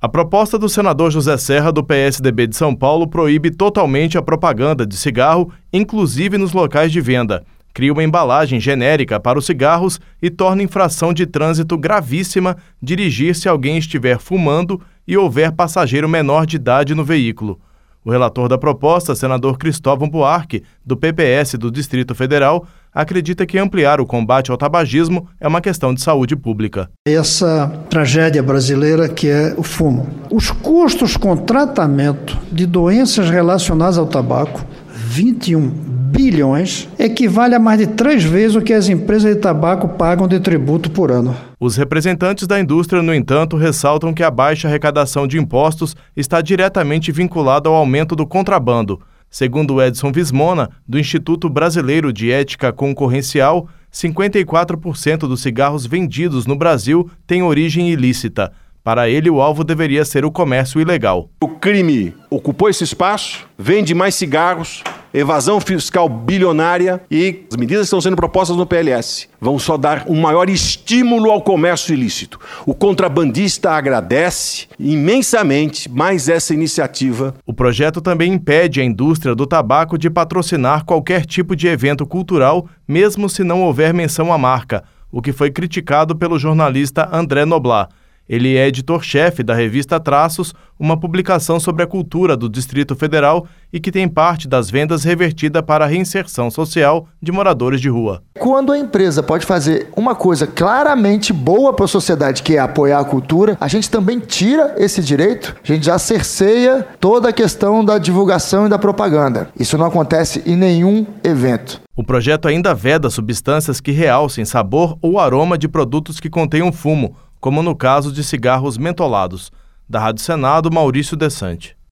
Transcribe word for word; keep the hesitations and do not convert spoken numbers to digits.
A proposta do senador José Serra, do P S D B de São Paulo, proíbe totalmente a propaganda de cigarro, inclusive nos locais de venda. Cria uma embalagem genérica para os cigarros e torna infração de trânsito gravíssima dirigir se alguém estiver fumando e houver passageiro menor de idade no veículo. O relator da proposta, senador Cristóvão Buarque, do P P S do Distrito Federal, acredita que ampliar o combate ao tabagismo é uma questão de saúde pública. Essa tragédia brasileira que é o fumo. Os custos com tratamento de doenças relacionadas ao tabaco, vinte e um bilhões, equivale a mais de três vezes o que as empresas de tabaco pagam de tributo por ano. Os representantes da indústria, no entanto, ressaltam que a baixa arrecadação de impostos está diretamente vinculada ao aumento do contrabando. Segundo Edson Vismona, do Instituto Brasileiro de Ética Concorrencial, cinquenta e quatro por cento dos cigarros vendidos no Brasil têm origem ilícita. Para ele, o alvo deveria ser o comércio ilegal. O crime ocupou esse espaço, vende mais cigarros, evasão fiscal bilionária e as medidas que estão sendo propostas no P L S vão só dar um maior estímulo ao comércio ilícito. O contrabandista agradece imensamente mais essa iniciativa. O projeto também impede a indústria do tabaco de patrocinar qualquer tipo de evento cultural, mesmo se não houver menção à marca, o que foi criticado pelo jornalista André Noblat. Ele é editor-chefe da revista Traços, uma publicação sobre a cultura do Distrito Federal e que tem parte das vendas revertida para a reinserção social de moradores de rua. Quando a empresa pode fazer uma coisa claramente boa para a sociedade, que é apoiar a cultura, a gente também tira esse direito, a gente já cerceia toda a questão da divulgação e da propaganda. Isso não acontece em nenhum evento. O projeto ainda veda substâncias que realcem sabor ou aroma de produtos que contenham fumo, como no caso de cigarros mentolados. Da Rádio Senado, Maurício Desante.